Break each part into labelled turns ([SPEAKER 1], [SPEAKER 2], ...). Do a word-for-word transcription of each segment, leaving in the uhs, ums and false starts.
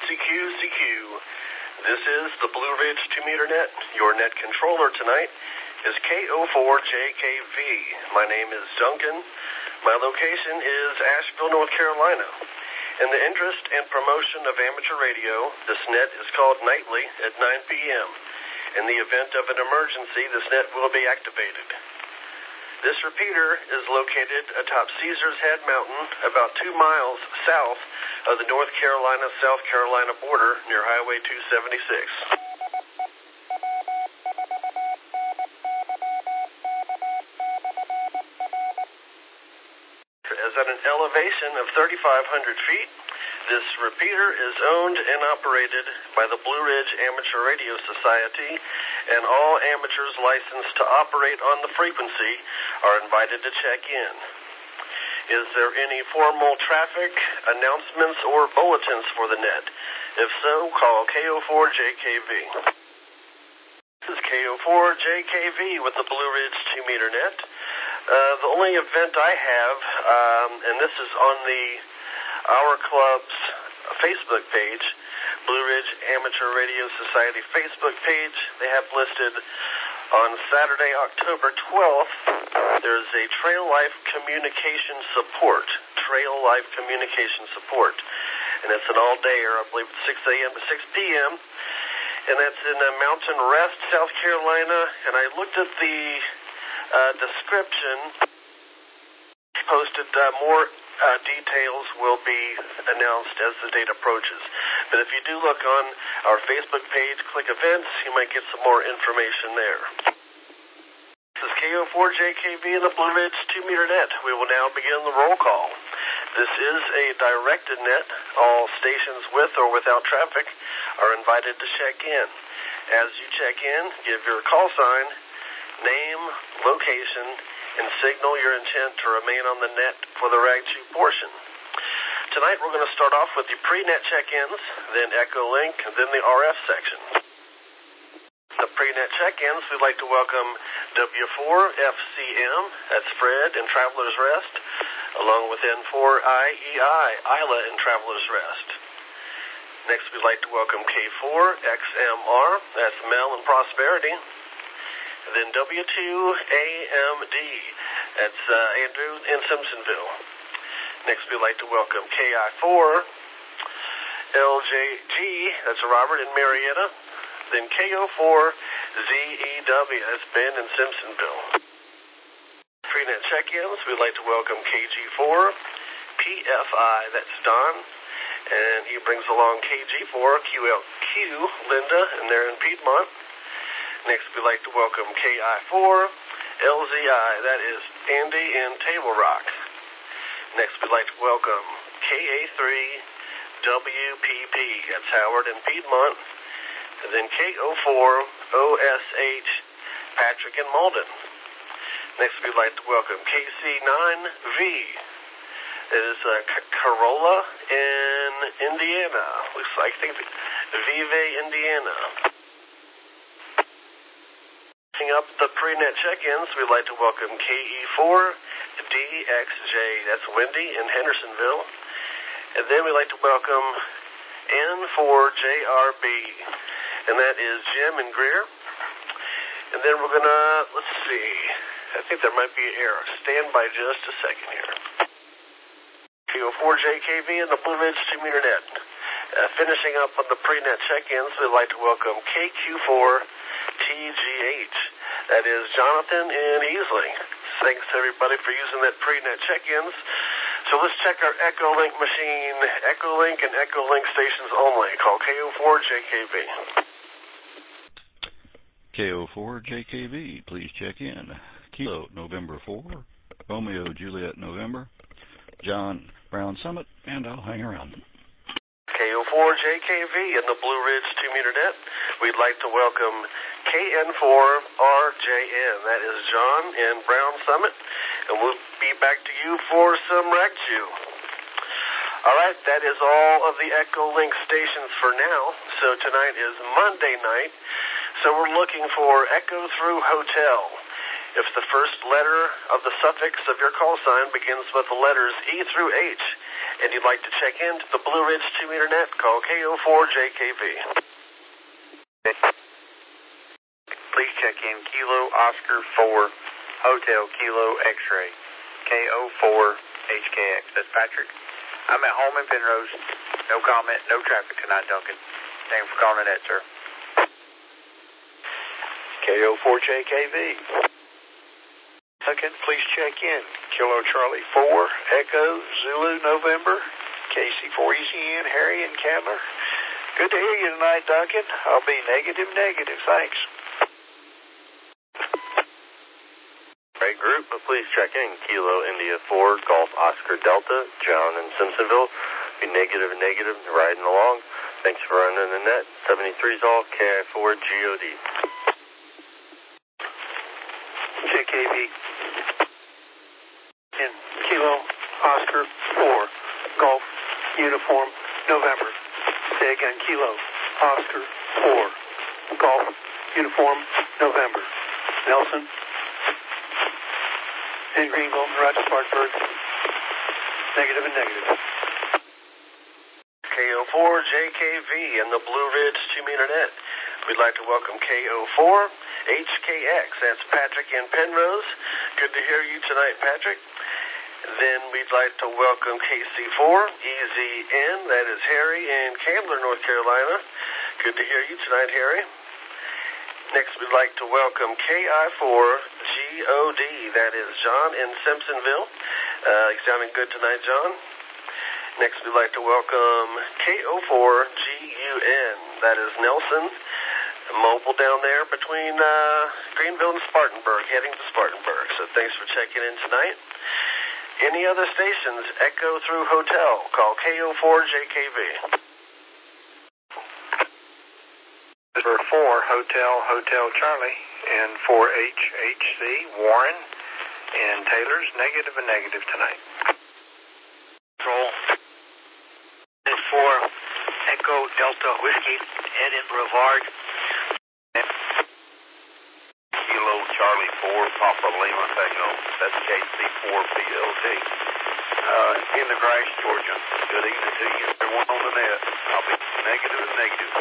[SPEAKER 1] C Q, C Q. This is the Blue Ridge two meter net. Your net controller tonight is K O four J K V. My name is Duncan. My location is Asheville, North Carolina. In the interest and promotion of amateur radio, this net is called nightly at nine p.m. In the event of an emergency, this net will be activated. This repeater is located atop Caesar's Head Mountain, about two miles south of the North Carolina-South Carolina border near Highway two seventy-six. Is at an elevation of thirty-five hundred feet. This repeater is owned and operated by the Blue Ridge Amateur Radio Society, and all amateurs licensed to operate on the frequency are invited to check in. Is there any formal traffic announcements or bulletins for the net? If so, call K O four J K V. This is K O four J K V with the Blue Ridge two meter net. Uh, the only event I have, um, and this is on the Our Club's Facebook page, Blue Ridge Amateur Radio Society Facebook page. They have listed on Saturday, October twelfth, there's a Trail Life Communication Support, Trail Life Communication Support, and it's an all-dayer, I believe it's six a.m. to six p.m., and that's in uh, Mountain Rest, South Carolina, and I looked at the uh, description, posted uh, more uh, details will be announced as the date approaches. But if you do look on our Facebook page, click events, you might get some more information there. This is K O four J K V in the Blue Ridge two meter net. We will now begin the roll call. This is a directed net. All stations with or without traffic are invited to check in. As you check in, give your call sign, name, location, and signal your intent to remain on the net for the Rag two portion. Tonight we're going to start off with the pre-net check-ins, then Echolink, and then the R F section. The pre-net check-ins, we'd like to welcome W four F C M, that's Fred and Traveler's Rest, along with N four I E I, Isla and Traveler's Rest. Next we'd like to welcome K four X M R, that's Mel and Prosperity. And then W two A M D, that's uh, Andrew in Simpsonville. Next we'd like to welcome K I four L J G, that's Robert in Marietta. Then K O four Z E W, that's Ben in Simpsonville. Pre-net check-ins, we'd like to welcome K G four P F I, that's Don, and he brings along K G four Q L Q, Linda, and they're in Piedmont. Next, we'd like to welcome K I four L Z I, that is Andy in Table Rock. Next, we'd like to welcome K A three W P P, that's Howard in Piedmont. And then K O four O S H, Patrick in Malden. Next, we'd like to welcome K C nine V, it is uh, C- Corolla in Indiana. Looks like, I think, Vive, Indiana. Up the pre-net check-ins, we'd like to welcome K E four D X J, that's Wendy in Hendersonville. And then we'd like to welcome N four J R B, and that is Jim and Greer. And then we're going to, let's see, I think there might be an error. Stand by just a second here. K O four J K V in the Blue Ridge two meter net. Uh, finishing up on the pre-net check-ins, we'd like to welcome K Q four T G H. That is Jonathan in Easley. Thanks everybody for using that pre-net check-ins. So let's check our Echolink machine. Echolink and Echolink stations only. Call K O four J K V.
[SPEAKER 2] K O four J K V, please check in. Kilo November four, Romeo Juliet November, John Brown Summit, and I'll hang around.
[SPEAKER 1] K O four J K V in the Blue Ridge two meter net. We'd like to welcome K N four R J N. That is John in Brown Summit. And we'll be back to you for some Rag two. All right, that is all of the Echolink stations for now. So tonight is Monday night. So we're looking for Echo Through Hotel. If the first letter of the suffix of your call sign begins with the letters E through H, and you'd like to check into the Blue Ridge two meter net, call K O four J K V.
[SPEAKER 3] Please check in Kilo Oscar four Hotel Kilo X-ray K O four H K X. That's Patrick. I'm at home in Penrose. No comment, no traffic tonight, Duncan. Thanks for calling the net, sir.
[SPEAKER 4] K O four J K V. Duncan, please check in. Kilo Charlie four, Echo Zulu November, K C four E C N, Harry and Candler. Good to hear you tonight, Duncan. I'll be negative, negative. Thanks.
[SPEAKER 5] Right group, but please check in. Kilo India four, Golf Oscar Delta, John in Simpsonville. Be negative, negative, riding along. Thanks for running the net. seventy-three's all, K I four G O D.
[SPEAKER 4] J K V. In Kilo Oscar four, Golf Uniform November. Say again, Kilo Oscar four, Golf Uniform November. Nelson. In Greenville, Roger Spartanburg. Negative and negative.
[SPEAKER 1] K O four J K V and the Blue Ridge two meter net. We'd like to welcome K O four H K X. That's Patrick in Penrose. Good to hear you tonight, Patrick. Then we'd like to welcome K C four E Z N. That is Harry in Candler, North Carolina. Good to hear you tonight, Harry. Next, we'd like to welcome K I four G O D. That is John in Simpsonville. Uh, you're sounding good tonight, John. Next, we'd like to welcome K O four G U N. That is Nelson, mobile down there between uh, Greenville and Spartanburg, heading to Spartanburg. So thanks for checking in tonight. Any other stations, Echo through Hotel, call K O four J K V.
[SPEAKER 4] Number four, Hotel, Hotel Charlie, and four H H C, Warren, and Taylor's negative and negative tonight.
[SPEAKER 3] Control. four, Echo Delta Whiskey, Edinburgh Brevard.
[SPEAKER 5] Kilo Charlie four, Papa Lima Tango. That's K C four P L T. Uh, in the Grace, Georgia. Good evening to you. Everyone on the net. I'll be negative and negative.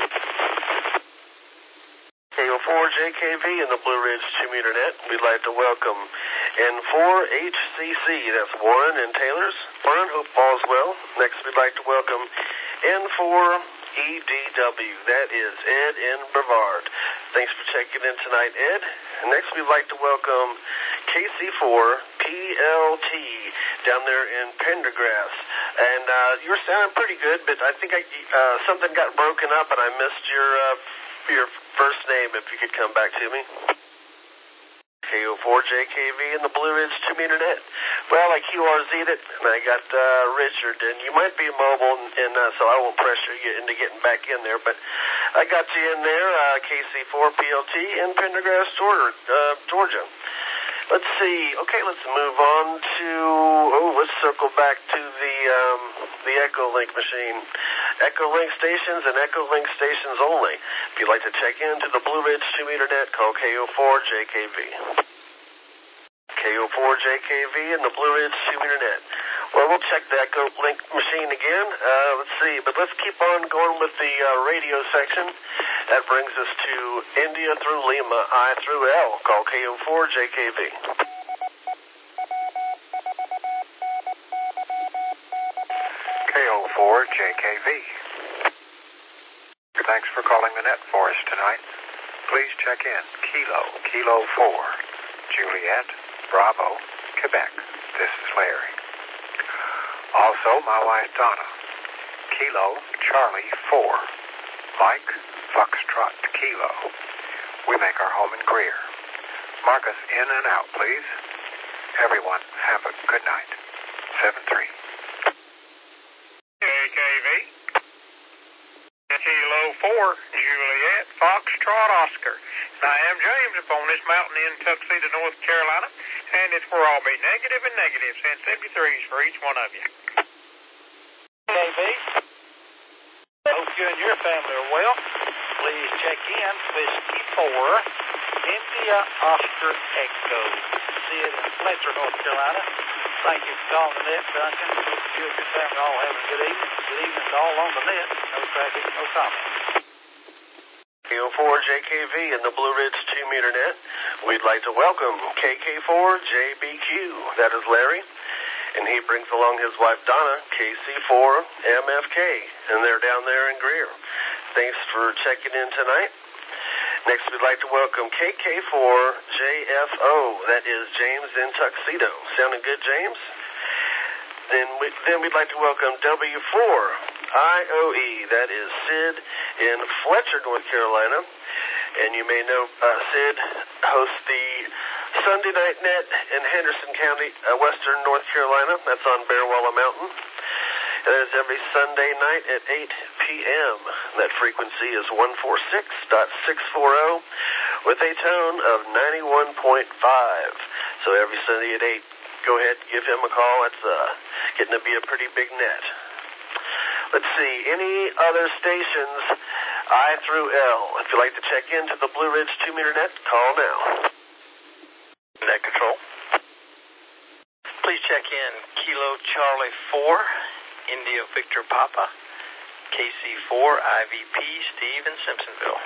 [SPEAKER 1] K O four J K V in the Blue Ridge two meter net. We'd like to welcome N four H C C. That's Warren and Taylor's. Warren, hope all's well. Next, we'd like to welcome N four E D W. That is Ed in Brevard. Thanks for checking in tonight, Ed. And next, we'd like to welcome K C four P L T down there in Pendergrass. And uh, you were sounding pretty good, but I think I, uh, something got broken up and I missed your uh, your first name, if you could come back to me. K O four J K V in the Blue Ridge two meter net. Well, I Q R Z'd it, and I got uh, Richard, and you might be mobile, and, and uh, so I won't pressure you into getting back in there, but I got you in there, uh, K C four P L T in Pendergrass, Georgia. Uh, Georgia. Let's see. Okay, let's move on to, oh, let's circle back to the um, the Echolink machine. Echolink stations and Echolink stations only. If you'd like to check into the Blue Ridge two meter net, call K O four J K V. K O four J K V and the Blue Ridge two meter net. Well, we'll check the Echolink machine again. Uh, let's see, but let's keep on going with the uh, radio section. That brings us to India through Lima, I through L. Call K O four J K V.
[SPEAKER 4] K O four J K V. Thanks for calling the net for us tonight. Please check in. Kilo, Kilo four, Juliet, Bravo, Quebec. This is Larry. Also, my wife Donna. Kilo, Charlie four, Mike, Foxtrot, Kilo. We make our home in Greer. Mark us in and out, please. Everyone, have a good night. seven three.
[SPEAKER 6] J K V. Kilo four, Juliet, Foxtrot, Oscar. And I am James upon this mountain in Tuxedo, North Carolina, and it's where I'll be negative and negative. Send seventy-threes for each one of you.
[SPEAKER 3] J K V. Hope you and your family are well. Please check in Whiskey four, India Oscar Echo. Sid in Fletcher, North Carolina.
[SPEAKER 7] Thank you for calling the net, Duncan. Hope you and your family all have a good evening. Good evening to all on the net. No traffic, no comment.
[SPEAKER 1] K O four J K V in the Blue Ridge two meter net. We'd like to welcome K K four J B Q. That is Larry. And he brings along his wife Donna, K C four M F K. And they're down there in Greer. Thanks for checking in tonight. Next, we'd like to welcome K K four J F O. That is James in Tuxedo. Sounding good, James? Then, we, then we'd like to welcome W four I O E. That is Sid in Fletcher, North Carolina. And you may know uh, Sid hosts the Sunday Night Net in Henderson County, uh, Western North Carolina. That's on Bearwalla Mountain. That is every Sunday night at eight p.m. That frequency is one forty-six point six forty with a tone of ninety-one point five. So every Sunday at eight, go ahead, give him a call. That's uh, getting to be a pretty big net. Let's see, any other stations I through L? If you'd like to check into the Blue Ridge two meter net, call now.
[SPEAKER 3] Net control. Please check in Kilo Charlie four, India Victor Papa, K C four I V P Steve in Simpsonville.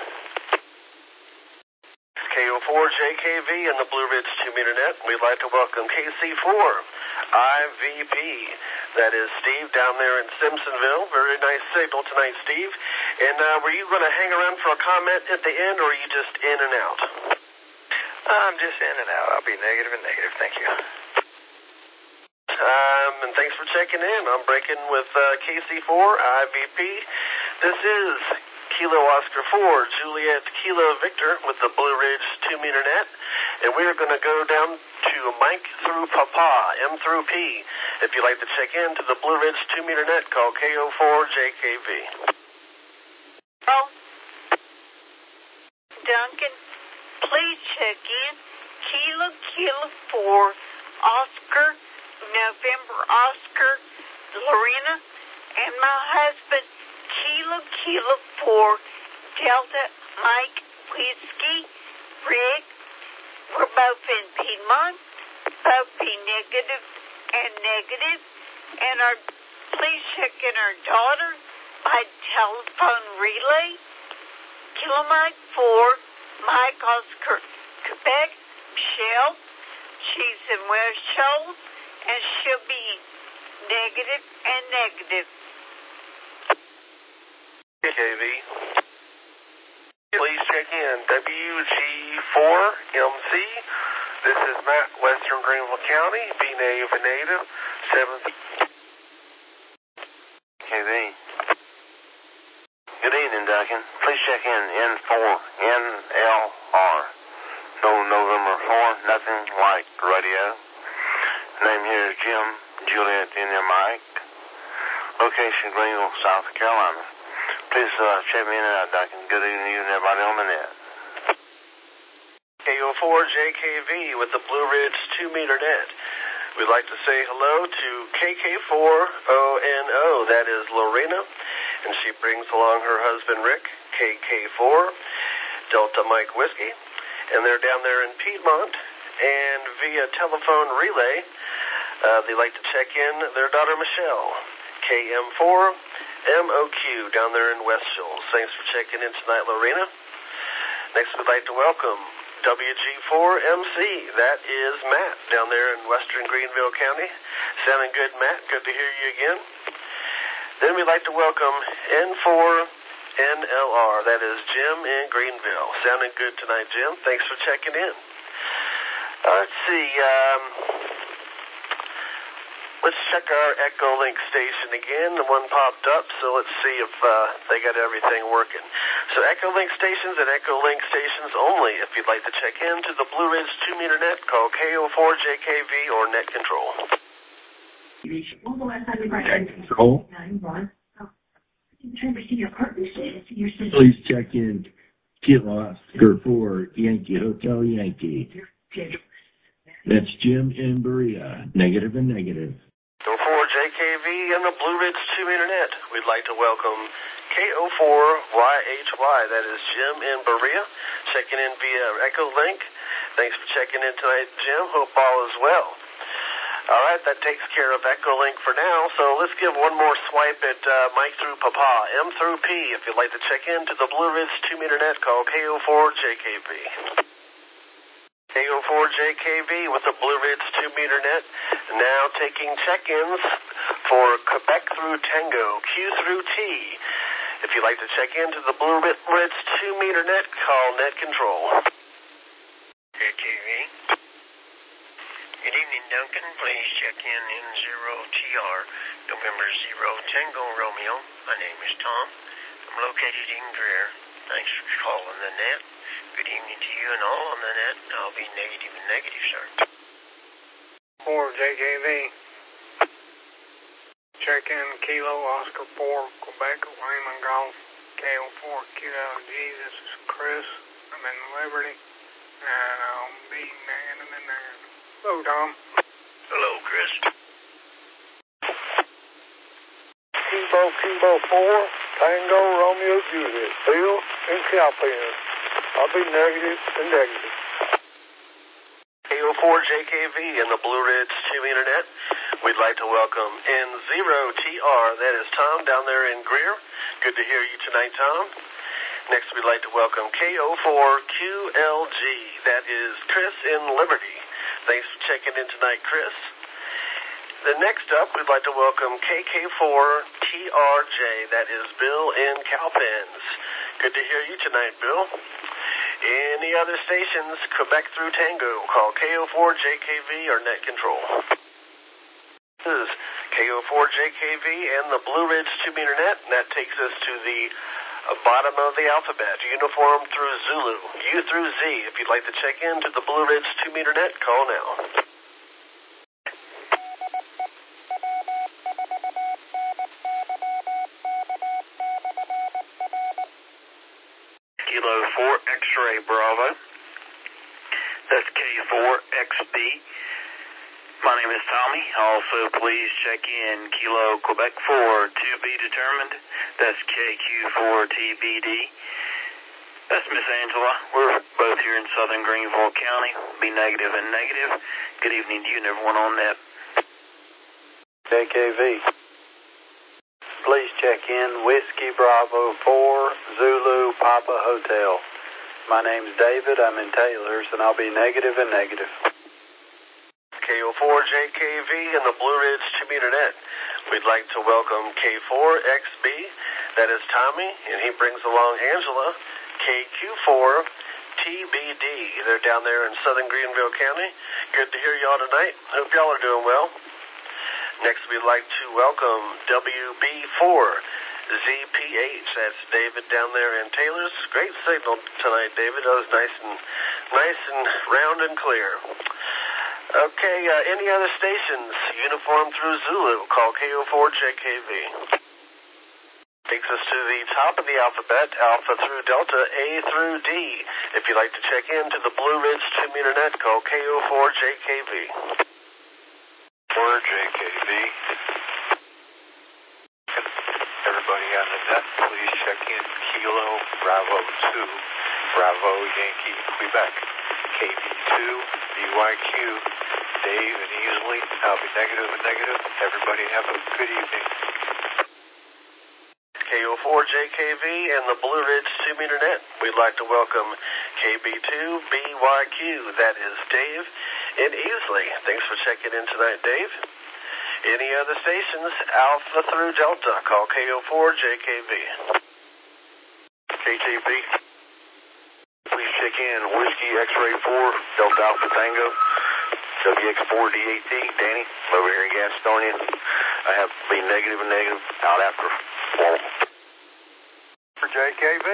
[SPEAKER 1] K O four J K V in the Blue Ridge two meter net. We'd like to welcome K C four I V P. That is Steve down there in Simpsonville. Very nice signal tonight, Steve. And uh, were you going to hang around for a comment at the end, or are you just in and out?
[SPEAKER 3] I'm just in and out. I'll be negative and negative. Thank you.
[SPEAKER 1] Um, and thanks for checking in. I'm breaking with uh, K C four I V P. This is Kilo Oscar four, Juliet Kilo Victor with the Blue Ridge two meter net. And we're going to go down to Mike through Papa, M through P. If you'd like to check in to the Blue Ridge two meter net, call K O four J K V.
[SPEAKER 8] Oh, Duncan, please check in Kilo Kilo four, Oscar, November Oscar, Lorena, and my husband, Kilo Kilo four, Delta Mike Whiskey, Rick. We're both in Piedmont, both be negative and negative, and our please check in our daughter by telephone relay, Kilo Mike four, Mike Oscar, Quebec, Michelle. She's in West Shoals, and she'll be negative and negative.
[SPEAKER 1] K K V. Please check in W G four M C. This is Matt, Western Greenville County. Be native and native. seventh.
[SPEAKER 5] K V. Good evening, Duncan. Please check in N four N L R. No November four, nothing like radio. Name here is Jim, Juliet, India Mike. Location Greenville, South Carolina. Please uh, check me in and out, Duncan. Good evening to you and everybody on the net.
[SPEAKER 1] K O four J K V with the Blue Ridge two meter net. We'd like to say hello to K K four O N O. That is Lorena. And she brings along her husband, Rick, K K four, Delta Mike Whiskey. And they're down there in Piedmont. And via telephone relay, uh, they like to check in their daughter, Michelle, K M four M O Q, down there in West Shoals. Thanks for checking in tonight, Lorena. Next, we'd like to welcome W G four M C. That is Matt, down there in Western Greenville County. Sounding good, Matt. Good to hear you again. Then we'd like to welcome N four N L R. That is Jim in Greenville. Sounding good tonight, Jim. Thanks for checking in. Uh, let's see. Um, let's check our Echolink station again. The one popped up, so let's see if uh, they got everything working. So Echolink stations and Echolink stations only. If you'd like to check in to the Blue Ridge two meter net, call K O four J K V or Net Control.
[SPEAKER 9] Net Control. Please check in Kilo Oscar four, Yankee Hotel Yankee. That's Jim in Berea, negative and negative.
[SPEAKER 1] K O four J K V and the Blue Ridge two meter net. We'd like to welcome K O four Y H Y. That is Jim in Berea, checking in via Echolink. Thanks for checking in tonight, Jim. Hope all is well. All right, that takes care of Echolink for now. So let's give one more swipe at uh, Mike through Papa, M through P. If you'd like to check in to the Blue Ridge two meter net, call K O four J K V. K O four J K V with the Blue Ridge two meter net. Now taking check-ins for Quebec through Tango, Q through T. If you'd like to check in to the Blue Ridge two meter net, call Net Control.
[SPEAKER 10] J K V. Good evening, Duncan. Please check in in zero T R, November zero Tango Romeo. My name is Tom. I'm located in Greer. Thanks for calling the net. Good evening to you and all on the net. I'll be negative and negative, sir.
[SPEAKER 6] four J K V. Check in Kilo Oscar four, Quebec, Lima Golf, K O four Q L G. This is Chris. I'm in Liberty, and I'll be negative and negative. Hello, Tom.
[SPEAKER 10] Hello, Chris.
[SPEAKER 6] Kilo Kilo four, Tango Romeo Juliet, Bill and Calpin. I'll be negative and negative.
[SPEAKER 1] K O four J K V in the Blue Ridge two meter net. We'd like to welcome N zero T R. That is Tom down there in Greer. Good to hear you tonight, Tom. Next, we'd like to welcome K O four Q L G. That is Chris in Liberty. Thanks for checking in tonight, Chris. The next up, we'd like to welcome K K four T R J. That is Bill in Calpins. Good to hear you tonight, Bill. Any other stations, Quebec through Tango, call K O four J K V or Net Control. This is K O four J K V and the Blue Ridge two meter net, and that takes us to the uh, bottom of the alphabet, uniform through Zulu, U through Z. If you'd like to check in to the Blue Ridge two meter net, call now.
[SPEAKER 3] Kilo four X-ray Bravo. That's K four X B. My name is Tommy. Also, please check in Kilo Quebec four to be determined. That's K Q four T B D. That's Miss Angela. We're both here in southern Greenville County. Be negative and negative. Good evening to you and everyone on net.
[SPEAKER 11] J K V. Please check in Whiskey Bravo four Zulu Papa Hotel. My name's David. I'm in Taylor's, and I'll be negative and negative.
[SPEAKER 1] K O four J K V and the Blue Ridge two meter net. We'd like to welcome K four X B. That is Tommy, and he brings along Angela. K Q four T B D. They're down there in southern Greenville County. Good to hear y'all tonight. Hope y'all are doing well. Next, we'd like to welcome W B four Z P H. That's David down there in Taylor's. Great signal tonight, David. That was nice and nice and round and clear. Okay, uh, any other stations? Uniform through Zulu. Call K O four J K V. Takes us to the top of the alphabet, Alpha through Delta, A through D. If you'd like to check in to the Blue Ridge two meter net, call K O four J K V.
[SPEAKER 4] four J K V. Everybody on the net, please check in Kilo Bravo two, Bravo Yankee Quebec, K B two B Y Q, Dave and Easley. I'll be negative and negative. Everybody have a good evening.
[SPEAKER 1] K O four J K V and the Blue Ridge two meter net. We'd like to welcome K B two B Y Q. That is Dave in Easley. Thanks for checking in tonight, Dave. Any other stations, Alpha through Delta, call K O four J K V.
[SPEAKER 5] K T V. Please check in Whiskey X-ray four, Delta Alpha Tango, W X four D eight T, Danny, over here in Gastonia. I have to be negative and negative out after four.
[SPEAKER 6] For J K V.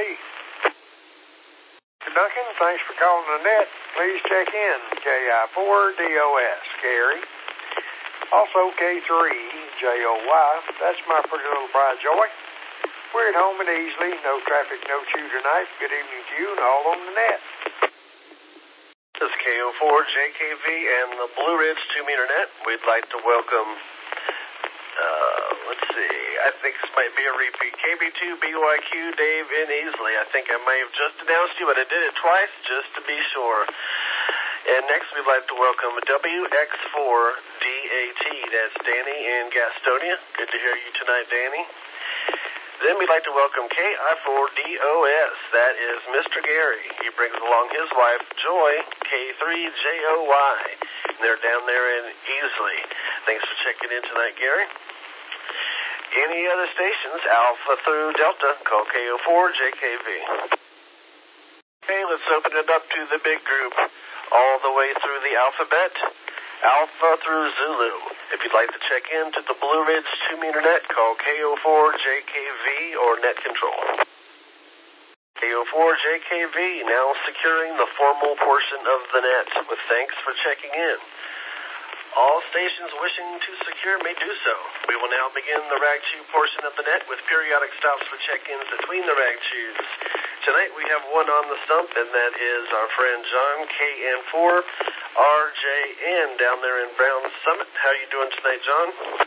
[SPEAKER 6] Duncan, thanks for calling the net. Please check in K I four D O S, Gary. Also K three J O Y. That's my pretty little bride, Joy. We're at home and Easley. No traffic, no chew tonight. Good evening to you and all on the net.
[SPEAKER 1] This is K O four J K V and the Blue Ridge two meter net. We'd like to welcome, uh, let's see, I think this might be a repeat. K B two B Y Q, Dave in Easley. I think I may have just announced you, but I did it twice just to be sure. And next we'd like to welcome W X four D A T. That's Danny in Gastonia. Good to hear you tonight, Danny. Then we'd like to welcome K I four D O S. That is Mister Gary. He brings along his wife, Joy, K three J O Y. And they're down there in Easley. Thanks for checking in tonight, Gary. Any other stations, Alpha through Delta, call K O four J K V. Okay, let's open it up to the big group, all the way through the alphabet, Alpha through Zulu. If you'd like to check in to the Blue Ridge two-meter net, call K O four J K V or Net Control. K O four J K V now securing the formal portion of the net, with thanks for checking in. All stations wishing to secure may do so. We will now begin the rag chew portion of the net with periodic stops for check-ins between the rag chews. Tonight we have one on the stump, and that is our friend John, K N four R J N, down there in Brown Summit. How are you doing tonight, John?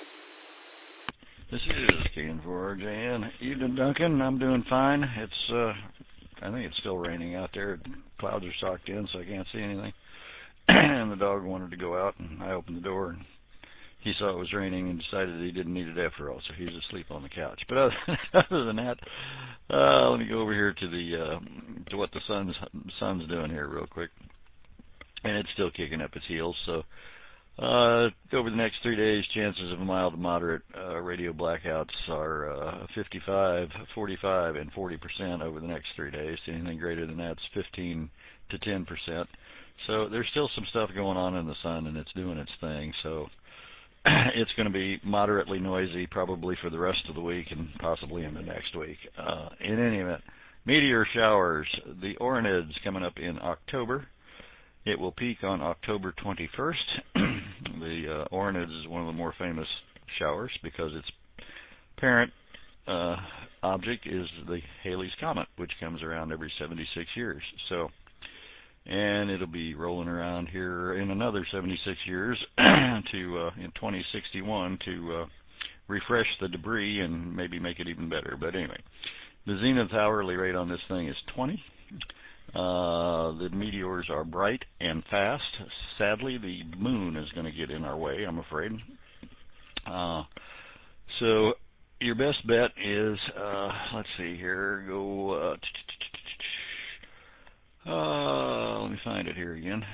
[SPEAKER 2] This is K N four R J N. Evening, Duncan. I'm doing fine. It's, uh, I think it's still raining out there. Clouds are socked in, so I can't see anything. And the dog wanted to go out, and I opened the door, and he saw it was raining and decided that he didn't need it after all, so he's asleep on the couch. But other, other than that, uh, let me go over here to the uh, to what the sun's sun's doing here real quick, and it's still kicking up its heels. So uh, over the next three days, chances of mild to moderate uh, radio blackouts are uh, fifty-five, forty-five, and forty percent over the next three days. Anything greater than that's fifteen to ten percent. So there's still some stuff going on in the sun, and it's doing its thing. So it's going to be moderately noisy probably for the rest of the week and possibly into next week. Uh, in any event, meteor showers. The Oranids coming up in October. It will peak on October twenty-first. The uh, Oranids is one of the more famous showers because its parent uh, object is the Halley's Comet, which comes around every seventy-six years. So. And it'll be rolling around here in another seventy-six years to uh, in twenty sixty-one to uh, refresh the debris and maybe make it even better. But anyway, the zenith hourly rate on this thing is twenty. Uh, the meteors are bright and fast. Sadly, the moon is going to get in our way, I'm afraid. Uh, so your best bet is, uh, let's see here, go... Uh, Uh, let me find it here again.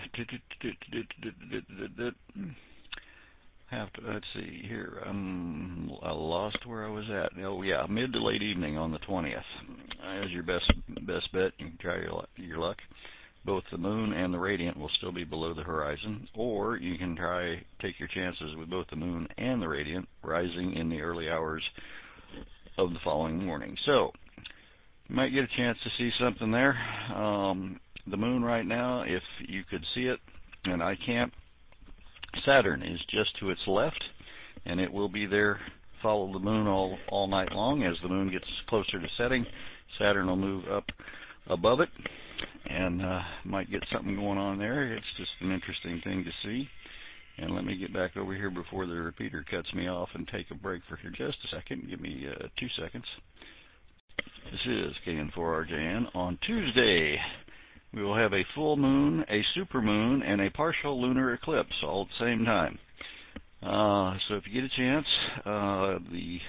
[SPEAKER 2] Have to, let's see here. Um, I lost where I was at. Oh yeah, mid to late evening on the twentieth. As your best best bet. You can try your your luck. Both the moon and the radiant will still be below the horizon, or you can try take your chances with both the moon and the radiant rising in the early hours of the following morning. So. You might get a chance to see something there. Um, the moon right now, if you could see it, and I can't, Saturn is just to its left, and it will be there, follow the moon all, all night long. As the moon gets closer to setting, Saturn will move up above it, and uh, might get something going on there. It's just an interesting thing to see. And let me get back over here before the repeater cuts me off and take a break for here just a second. Give me uh, two seconds. This is K N four R J N. On Tuesday, we will have a full moon, a supermoon, and a partial lunar eclipse all at the same time. Uh, so if you get a chance, uh, the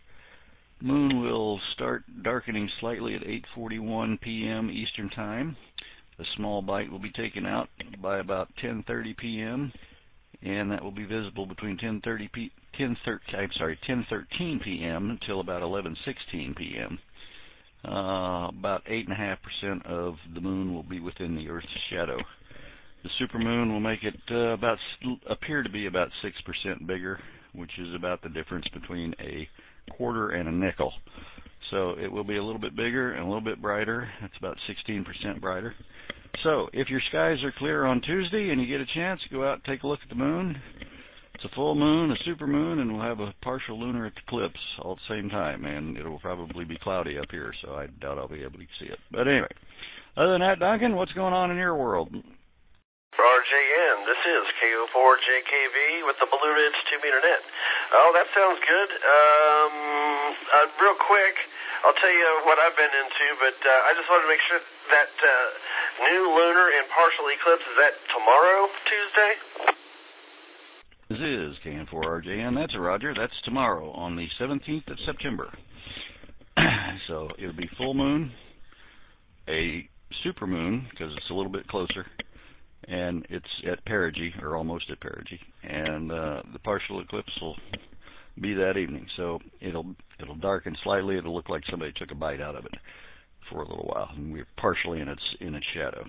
[SPEAKER 2] moon will start darkening slightly at eight forty-one p.m. Eastern Time. A small bite will be taken out by about ten thirty p.m., and that will be visible between ten thirty p. ten thirteen, I'm sorry, ten thirteen p.m. until about eleven sixteen p.m. Uh, about eight point five percent of the moon will be within the Earth's shadow. The supermoon will make it uh, about appear to be about six percent bigger, which is about the difference between a quarter and a nickel. So it will be a little bit bigger and a little bit brighter. It's about sixteen percent brighter. So if your skies are clear on Tuesday and you get a chance, go out and take a look at the moon. It's a full moon, a supermoon, and we'll have a partial lunar eclipse all at the same time, and it will probably be cloudy up here, so I doubt I'll be able to see it. But anyway, other than that, Duncan, what's going on in your world?
[SPEAKER 1] R J N, this is K O four J K V with the Blue Ridge two-meter net. Oh, that sounds good. Um, uh, real quick, I'll tell you what I've been into, but uh, I just wanted to make sure that uh, new lunar and partial eclipse, is that tomorrow, Tuesday?
[SPEAKER 2] This is K N four R J N. That's a Roger. That's tomorrow on the seventeenth of September. So it'll be full moon, a super moon, because it's a little bit closer, and it's at perigee, or almost at perigee, and uh, the partial eclipse will be that evening. So it'll it'll darken slightly. It'll look like somebody took a bite out of it for a little while, and we're partially in its in its shadow.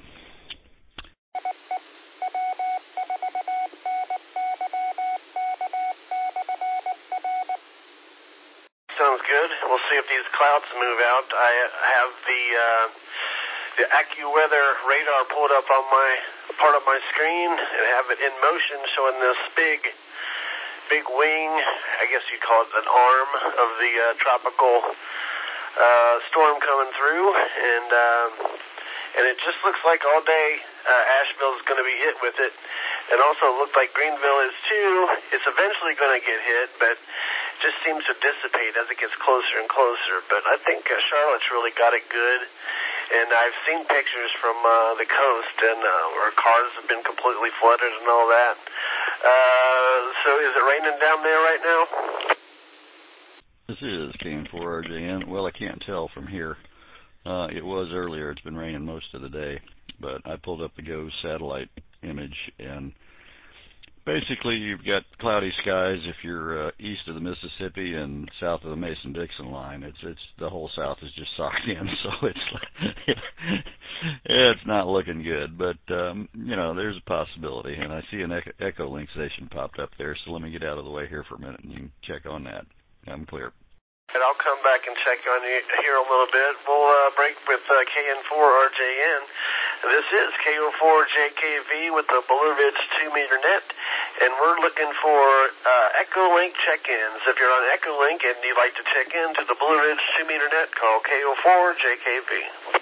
[SPEAKER 1] Sounds good. We'll see if these clouds move out. I have the uh, the AccuWeather radar pulled up on my part of my screen and have it in motion, showing this big, big wing. I guess you'd call it an arm of the uh, tropical uh, storm coming through, and um, and it just looks like all day uh, Asheville is going to be hit with it, and also it looked like Greenville is too. It's eventually going to get hit, but just seems to dissipate as it gets closer and closer. But I think uh, Charlotte's really got it good, and I've seen pictures from uh, the coast, and uh, where cars have been completely flooded and all that. Uh, so is it raining down there right now?
[SPEAKER 2] This is K N four R J N. Well, I can't tell from here. Uh, it was earlier. It's been raining most of the day, but I pulled up the G O E S satellite image, and basically, you've got cloudy skies if you're uh, east of the Mississippi and south of the Mason-Dixon line. It's it's the whole South is just socked in, so it's it's not looking good. But um, you know, there's a possibility, and I see an Echo, Echolink station popped up there. So let me get out of the way here for a minute, and you can check on that. I'm clear.
[SPEAKER 1] And I'll come back and check on you here a little bit. We'll uh, break with uh, K N four R J N. This is K O four J K V with the Blue Ridge two meter net, and we're looking for uh, Echolink check-ins. If you're on Echolink and you'd like to check in to the Blue Ridge two meter net, call K O four J K V.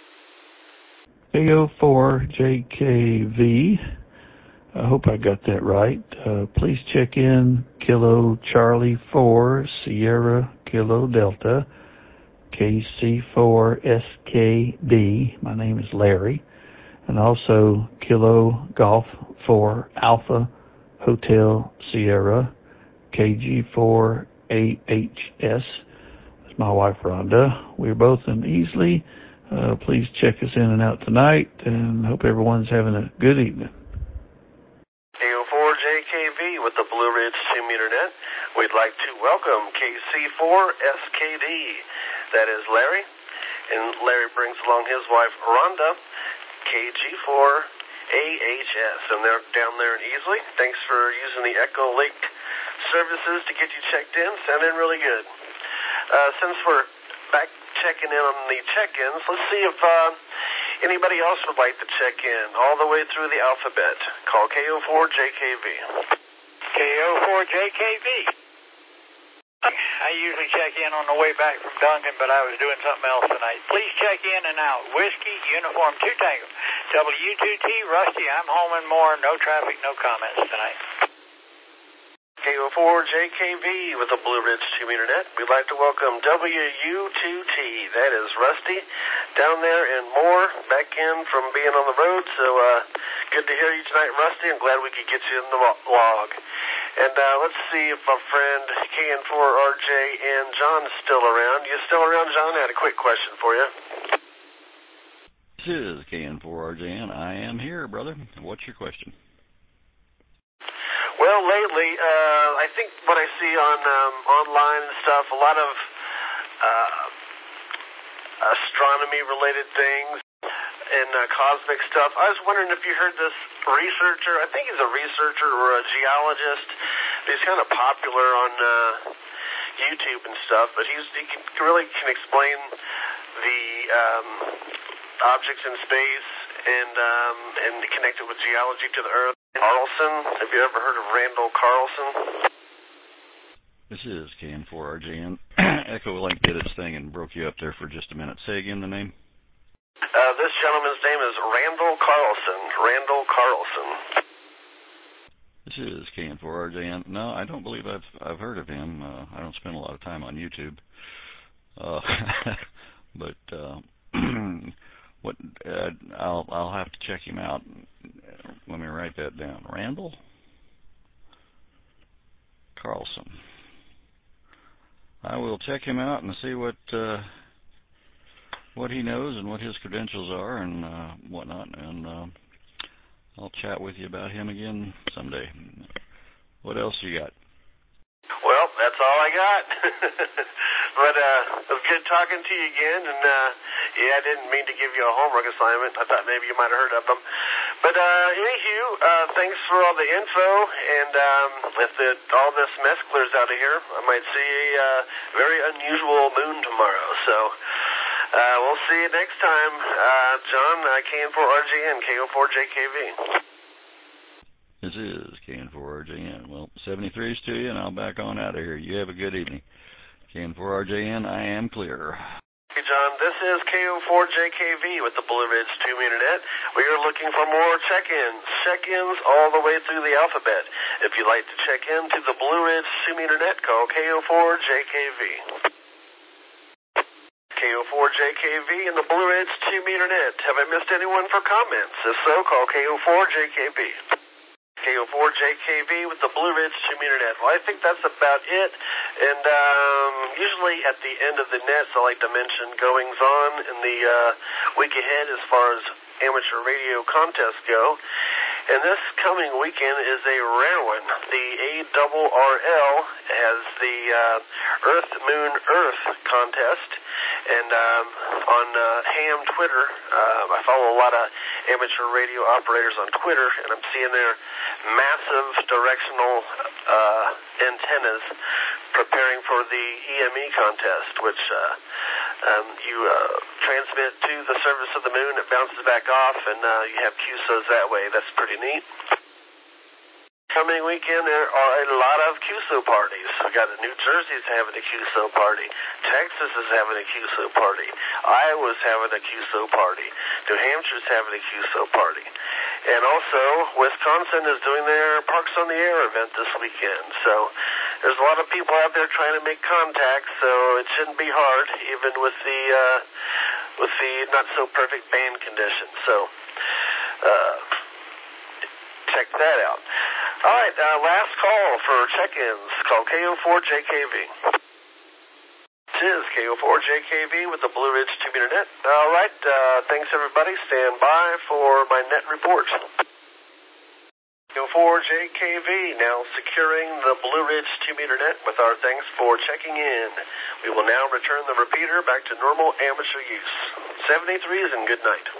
[SPEAKER 12] K O four J K V. I hope I got that right. Uh, please check in Kilo Charlie four Sierra Kilo Delta K C four S K D. My name is Larry. And also Kilo Golf four Alpha Hotel Sierra K G four A H S. That's my wife Rhonda. We're both in Easley. Uh, please check us in and out tonight, and hope everyone's having a good evening.
[SPEAKER 1] K O four J K V with the Blue Ridge two meter net. We'd like to welcome K C four S K D. That is Larry. And Larry brings along his wife, Rhonda, K G four A H S. And they're down there in Easley. Thanks for using the Echolink services to get you checked in. Sounding really good. Uh, since we're back checking in on the check-ins, let's see if uh, anybody else would like to check in all the way through the alphabet. Call K O four J K V.
[SPEAKER 6] K O four J K V. I usually check in on the way back from Duncan, but I was doing something else tonight. Please check in and out. Whiskey, Uniform two Tango. W two T, Rusty, I'm home and more. No traffic, no comments tonight.
[SPEAKER 1] K O four J K V with the Blue Ridge two meter net. We'd like to welcome W U two T. That is Rusty down there and more, back in from being on the road. So uh, good to hear you tonight, Rusty. I'm glad we could get you in the log. And uh, let's see if our friend K N four R J and John is still around. You still around, John? I had a quick question for you.
[SPEAKER 2] This is K N four R J N. I am here, brother. What's your question?
[SPEAKER 1] Well, lately, uh, I think what I see on um, online and stuff, a lot of uh, astronomy-related things and uh, cosmic stuff. I was wondering if you heard this researcher. I think he's a researcher or a geologist. He's kind of popular on uh, YouTube and stuff, but he's, he can, really can explain the um, objects in space and um, and connect it with geology to the Earth. Carlson, have you ever heard of Randall Carlson?
[SPEAKER 2] This is K N four R J N. Echolink did its thing and broke you up there for just a minute. Say again the name.
[SPEAKER 1] Uh, this gentleman's name is Randall Carlson. Randall Carlson.
[SPEAKER 2] This is K N four R J N. No, I don't believe I've I've heard of him. Uh, I don't spend a lot of time on YouTube. Uh, but uh, what uh, I'll I'll have to check him out. Let me write that down. Randall? check him out and see what uh, what he knows and what his credentials are and uh, whatnot. And uh, I'll chat with you about him again someday. What else you got?
[SPEAKER 1] Well, that's all I got. But uh, it was good talking to you again. And, uh, yeah, I didn't mean to give you a homework assignment. I thought maybe you might have heard of them. But, uh, anywho, uh, thanks for all the info. And um, if the, all this mess clears out of here, I might see a uh, very unusual moon tomorrow. So uh, we'll see you next time. Uh, John, uh, K N four R J N, K O four J K V.
[SPEAKER 2] This is K N four R J N. Well, seventy-threes to you, and I'll back on out of here. You have a good evening. K N four R J N, I am clear.
[SPEAKER 1] Hey, John, this is K O four J K V with the Blue Ridge two-meter net. We are looking for more check-ins. Check-ins all the way through the alphabet. If you'd like to check in to the Blue Ridge two-meter net, call K O four J K V. K O four J K V and the Blue Ridge two-meter net. Have I missed anyone for comments? If so, call K O four J K V. K O four J K V with the Blue Ridge two-meter net. Well, I think that's about it. And um, usually at the end of the nets, I like to mention goings-on in the uh, week ahead as far as amateur radio contests go. And this coming weekend is a rare one. The A R R L has the uh, Earth, Moon, Earth contest. And um, on uh, Ham Twitter, uh, I follow a lot of amateur radio operators on Twitter, and I'm seeing their massive directional uh, antennas preparing for the E M E contest, which uh, um, you uh, transmit to the surface of the moon, it bounces back off, and uh, you have Q S Os that way. That's pretty neat. Coming weekend, there are a lot of Q S O parties. We got New Jersey's having a Q S O party. Texas is having a Q S O party. Iowa's having a Q S O party. New Hampshire's having a Q S O party. And also, Wisconsin is doing their Parks on the Air event this weekend. So there's a lot of people out there trying to make contact, so it shouldn't be hard, even with the uh, with the not so perfect band conditions. So uh, check that out. All right, uh, last call for check-ins. Call K O four J K V. This is K O four J K V with the Blue Ridge two-meter net. All right, uh, thanks everybody. Stand by for my net report. K O four J K V now securing the Blue Ridge two-meter net with our thanks for checking in. We will now return the repeater back to normal amateur use. seventy-threes and good night.